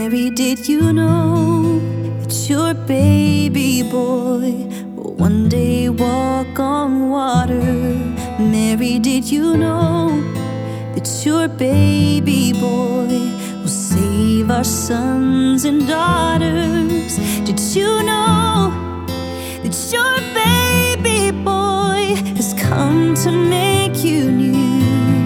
Mary, did you know that your baby boy will one day walk on water? Mary, did you know that your baby boy will save our sons and daughters? Did you know that your baby boy has come to make you new?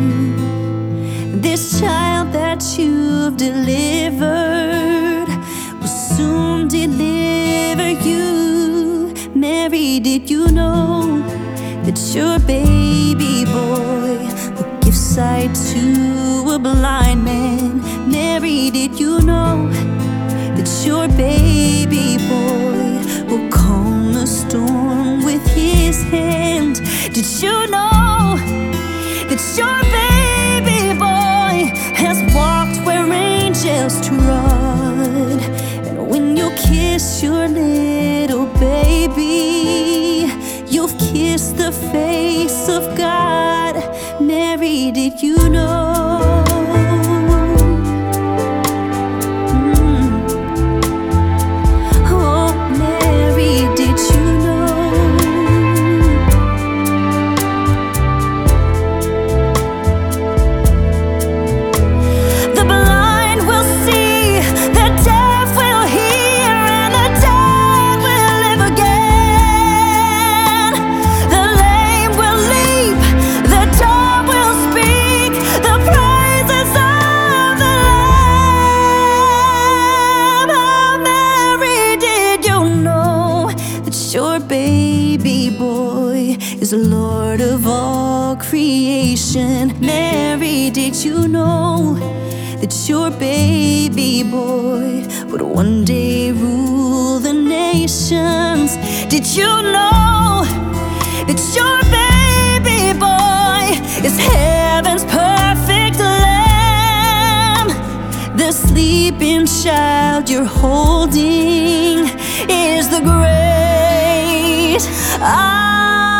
This child that you've delivered will soon deliver you. Mary, did you know that your baby boy will give sight to a blind man? Mary, did you know that your baby boy will calm the storm with his hand? Did you know that your baby boy has walked where angels trod? And when you kiss your little baby, you've kissed the face of God. Mary, did you know? Oh, Mary, did you know? The blind will see, the deaf will hear, and the dead will live again. The lame will leap, the dumb will speak, the praises of the Lamb. Oh, Mary, did you know that your baby boy is Lord of all creation? Mary, did you know that your baby boy would one day rule the nations? Did you know that your baby boy is heaven's perfect lamb? The sleeping child you're holding is the great I